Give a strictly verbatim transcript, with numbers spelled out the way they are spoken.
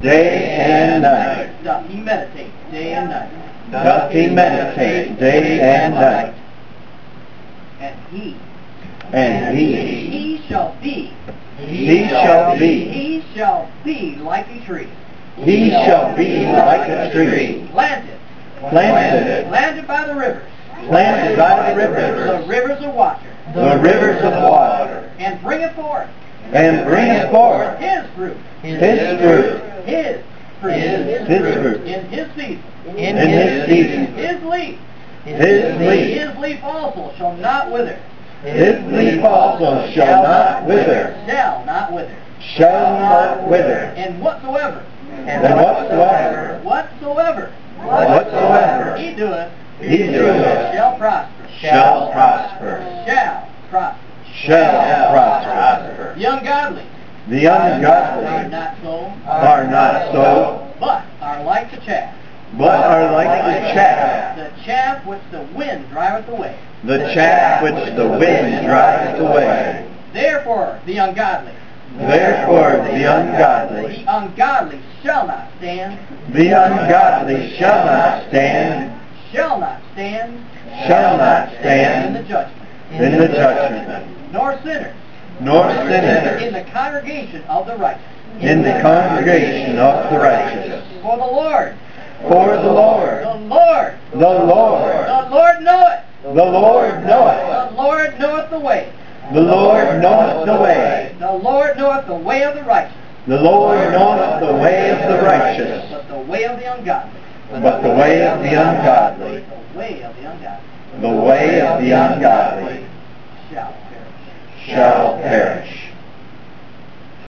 day and night. Doth he meditate day and night. Doth he meditate day and night. And he, And he, he shall be, he shall be, he shall be like a tree. he shall be like a tree, Planted, planted, planted by the rivers, planted by the the rivers, rivers of water, the rivers of water, and bringeth forth and bringeth forth his fruit, his fruit, his fruit, his fruit, in his season, in his season. his leaf, His leaf, his leaf also shall not wither, his leaf also shall not wither, shall not wither, shall not wither, and whatsoever, and whatsoever, whatsoever, whatsoever he doeth, he doeth, shall prosper, shall prosper, shall prosper. shall prosper. The ungodly The are ungodly not so, are not so, but are like the chaff, but are like the chaff, the chaff which the wind driveth away. the chaff which the wind driveth away. Therefore the ungodly, Therefore the ungodly, the ungodly shall not stand, the ungodly shall not stand, shall not stand shall not in the stand judgment, in the judgment, nor sinners nor in sinners the congregation of the righteous. in the congregation of the righteous. For the Lord, For the Lord, the Lord, the Lord, the Lord knoweth, the Lord knoweth, the Lord knoweth the way, the Lord knoweth the way, the Lord knoweth the way of the righteous, the Lord knoweth the way of the righteous, but the way of the ungodly, but the way of the ungodly, the way of the ungodly the way of the ungodly shall perish. shall perish.